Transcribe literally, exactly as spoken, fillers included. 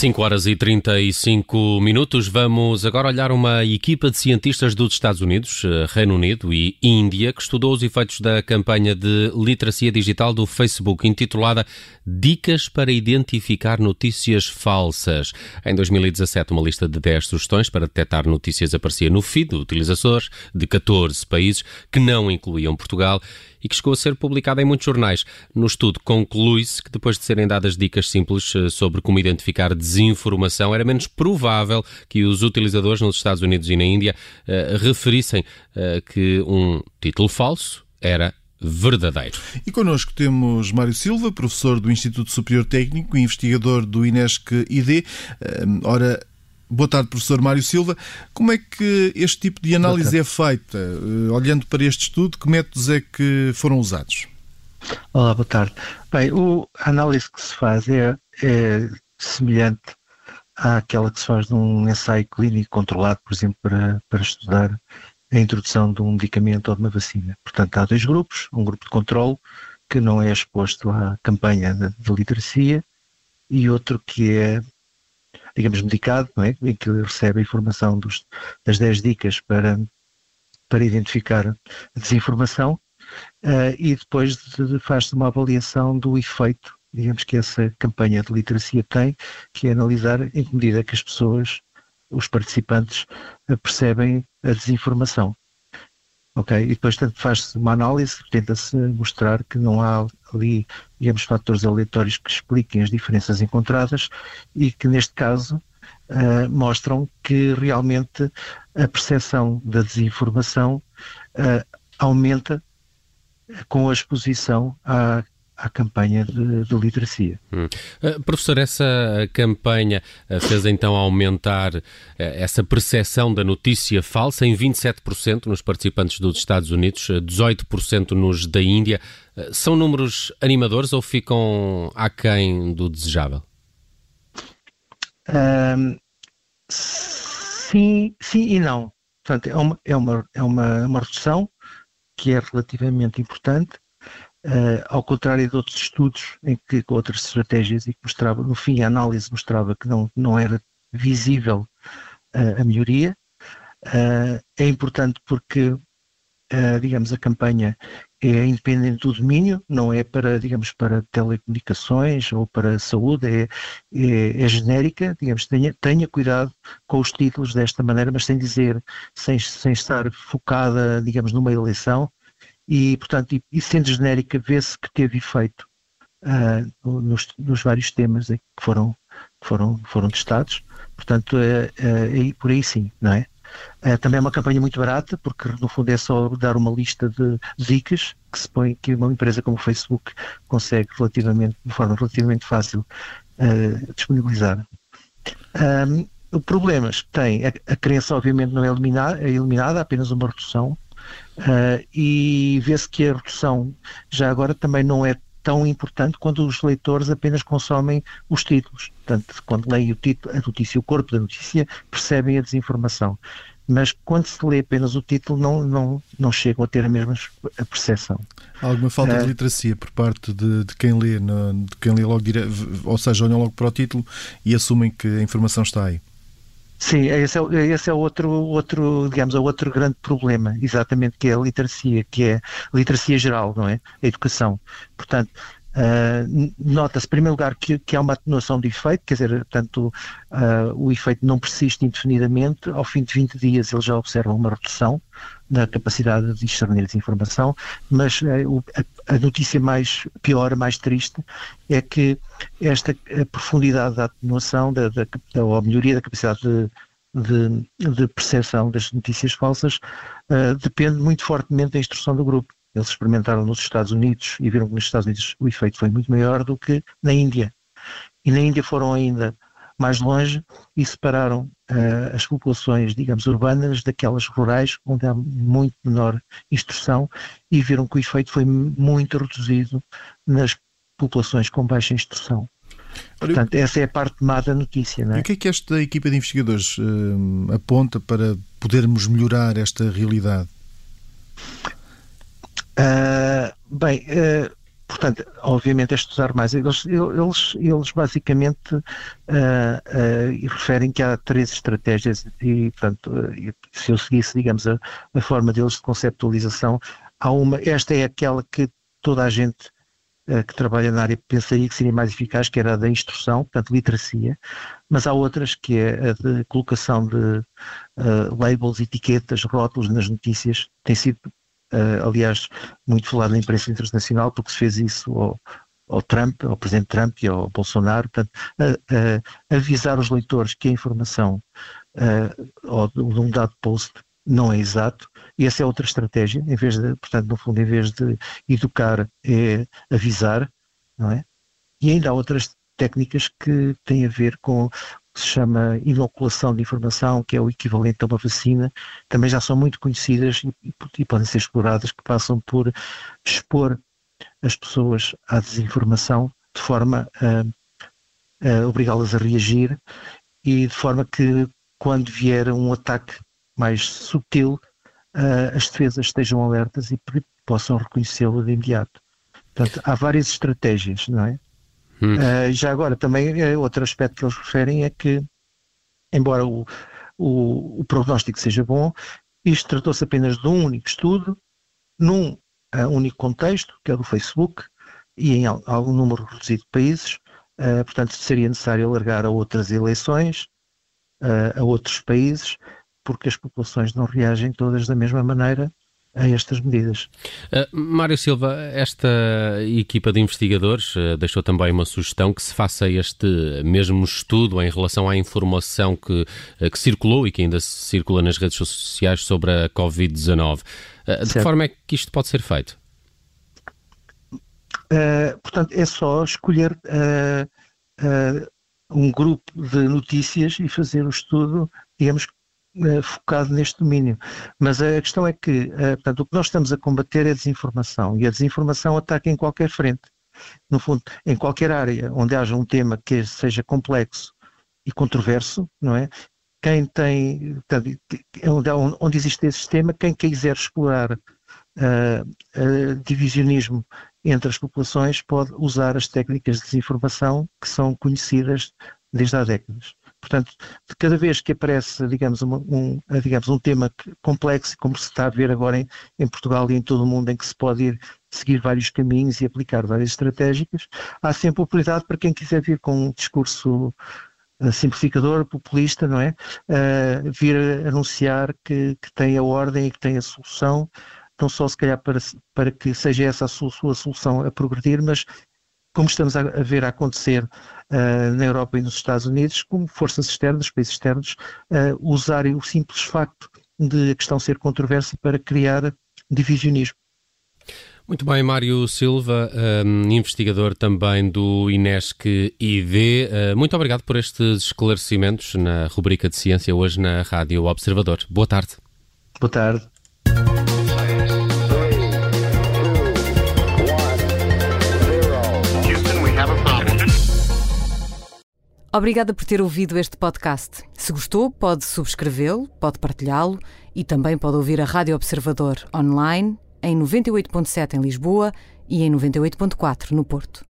cinco horas e trinta e cinco minutos. Vamos agora olhar uma equipa de cientistas dos Estados Unidos, Reino Unido e Índia que estudou os efeitos da campanha de literacia digital do Facebook, intitulada Dicas para Identificar Notícias Falsas. Em dois mil e dezassete, uma lista de dez sugestões para detectar notícias aparecia no feed de utilizadores de catorze países, que não incluíam Portugal, e que chegou a ser publicada em muitos jornais. No estudo conclui-se que, depois de serem dadas dicas simples sobre como identificar desinformação, era menos provável que os utilizadores nos Estados Unidos e na Índia uh, referissem uh, que um título falso era verdadeiro. E connosco temos Mário Silva, professor do Instituto Superior Técnico e investigador do INESC-I D. Uh, ora, boa tarde, professor Mário Silva. Como é que este tipo de análise é feita? Uh, olhando para este estudo, que métodos é que foram usados? Olá, boa tarde. Bem, o, a análise que se faz é, é semelhante àquela que se faz num ensaio clínico controlado, por exemplo, para, para estudar a introdução de um medicamento ou de uma vacina. Portanto, há dois grupos, um grupo de controlo que não é exposto à campanha de, de literacia e outro que é, digamos, medicado, não é? Em que recebe a informação dos, das dez dicas para, para identificar a desinformação. Uh, e depois de, faz-se uma avaliação do efeito, digamos, que essa campanha de literacia tem, que é analisar em que medida que as pessoas, os participantes, uh, percebem a desinformação. Ok? E depois faz-se uma análise, tenta-se mostrar que não há ali, digamos, fatores aleatórios que expliquem as diferenças encontradas e que, neste caso, uh, mostram que realmente a percepção da desinformação uh, aumenta com a exposição à, à campanha de, de literacia. Hum. Uh, professor, essa campanha uh, fez então aumentar uh, essa percepção da notícia falsa em vinte e sete por cento nos participantes dos Estados Unidos, uh, dezoito por cento nos da Índia. Uh, são números animadores ou ficam aquém do desejável? Um, sim, sim e não. Portanto, é uma, é uma, é uma, uma redução que é relativamente importante, uh, ao contrário de outros estudos em que, com outras estratégias, e que mostrava, no fim, a análise mostrava que não, não era visível uh, a melhoria. Uh, é importante porque, uh, digamos, a campanha é independente do domínio, não é para, digamos, para telecomunicações ou para saúde, é, é, é genérica, digamos, tenha, tenha cuidado com os títulos desta maneira, mas sem dizer, sem, sem estar focada, digamos, numa eleição, e, portanto, e, e sendo genérica, vê-se que teve efeito uh, nos, nos vários temas que foram, que foram, foram testados, portanto, é, é, é por aí sim, não é? Uh, também é uma campanha muito barata, porque no fundo é só dar uma lista de dicas que se põe, que uma empresa como o Facebook consegue relativamente, de forma relativamente fácil uh, disponibilizar. Um, o problema que tem, a, a crença obviamente não é eliminada, é eliminada, há apenas uma redução, uh, e vê-se que a redução já agora também não é tão importante quando os leitores apenas consomem os títulos. Portanto, quando leem o título, a notícia, o corpo da notícia, percebem a desinformação. Mas quando se lê apenas o título, não, não, não chegam a ter a mesma a percepção. Há alguma falta uh, de literacia por parte de, de quem lê, no, de quem lê logo direto, ou seja, olham logo para o título e assumem que a informação está aí? Sim, esse é, esse é outro, outro, digamos, é outro grande problema, exatamente, que é a literacia, que é a literacia geral, não é? A educação. Portanto, uh, nota-se, em primeiro lugar, que, que há uma atenuação de efeito, quer dizer, portanto, uh, o efeito não persiste indefinidamente, ao fim de vinte dias eles já observam uma redução na capacidade de discernir desinformação, mas uh, a, a notícia mais pior, mais triste, é que esta profundidade da atenuação, da, da, da, ou a melhoria da capacidade de, de, de percepção das notícias falsas, uh, depende muito fortemente da instrução do grupo. Eles experimentaram nos Estados Unidos e viram que nos Estados Unidos o efeito foi muito maior do que na Índia. E na Índia foram ainda mais longe e separaram uh, as populações, digamos, urbanas daquelas rurais, onde há muito menor instrução, e viram que o efeito foi muito reduzido nas populações com baixa instrução. Portanto, essa é a parte má da notícia, não é? E o que é que esta equipa de investigadores uh, aponta para podermos melhorar esta realidade? Uh, bem, uh, portanto, obviamente é estudar mais. Eles, eles, eles basicamente uh, uh, referem que há três estratégias e, portanto, uh, se eu seguisse, digamos, a, a forma deles de conceptualização, há uma, esta é aquela que toda a gente uh, que trabalha na área pensaria que seria mais eficaz, que era a da instrução, portanto, literacia, mas há outras que é a de colocação de uh, labels, etiquetas, rótulos nas notícias, tem sido Uh, aliás, muito falado na imprensa internacional, porque se fez isso ao, ao Trump, ao presidente Trump e ao Bolsonaro, portanto, uh, uh, avisar os leitores que a informação uh, de um dado post não é exato, e essa é outra estratégia, em vez de, portanto, no fundo, em vez de educar, é avisar, não é? E ainda há outras técnicas que têm a ver com que se chama inoculação de informação, que é o equivalente a uma vacina, também já são muito conhecidas e, e, e podem ser exploradas, que passam por expor as pessoas à desinformação de forma a, a obrigá-las a reagir e de forma que quando vier um ataque mais sutil, uh, as defesas estejam alertas e possam reconhecê-lo de imediato. Portanto, há várias estratégias, não é? Hum. Uh, já agora, também, outro aspecto que eles referem é que, embora o, o, o prognóstico seja bom, isto tratou-se apenas de um único estudo, num uh, único contexto, que é do Facebook, e em algum número reduzido de países, uh, portanto seria necessário alargar a outras eleições, uh, a outros países, porque as populações não reagem todas da mesma maneira a estas medidas. Uh, Mário Silva, esta equipa de investigadores uh, deixou também uma sugestão que se faça este mesmo estudo em relação à informação que, uh, que circulou e que ainda circula nas redes sociais sobre a covid dezanove. Uh, de que forma é que isto pode ser feito? Uh, portanto, é só escolher uh, uh, um grupo de notícias e fazer o estudo, digamos, focado neste domínio, mas a questão é que uh, portanto, o que nós estamos a combater é a desinformação, e a desinformação ataca em qualquer frente, no fundo, em qualquer área onde haja um tema que seja complexo e controverso, não é? Quem tem, portanto, onde, onde existe esse sistema, quem quiser explorar uh, uh, divisionismo entre as populações pode usar as técnicas de desinformação que são conhecidas desde há décadas. Portanto, de cada vez que aparece, digamos, um, um, digamos, um tema complexo, como se está a ver agora em, em Portugal e em todo o mundo, em que se pode ir seguir vários caminhos e aplicar várias estratégicas, há sempre oportunidade para quem quiser vir com um discurso uh, simplificador, populista, não é? Uh, vir a anunciar que, que tem a ordem e que tem a solução, não só se calhar para, para que seja essa a sua, sua solução a progredir, mas como estamos a, a ver a acontecer uh, na Europa e nos Estados Unidos, como forças externas, países externos, uh, usarem o simples facto de a questão ser controversa para criar divisionismo. Muito bem, Mário Silva, um, investigador também do INESC I D. Uh, muito obrigado por estes esclarecimentos na rubrica de ciência hoje na Rádio Observador. Boa tarde. Boa tarde. Obrigada por ter ouvido este podcast. Se gostou, pode subscrevê-lo, pode partilhá-lo e também pode ouvir a Rádio Observador online em noventa e oito ponto sete em Lisboa e em noventa e oito ponto quatro no Porto.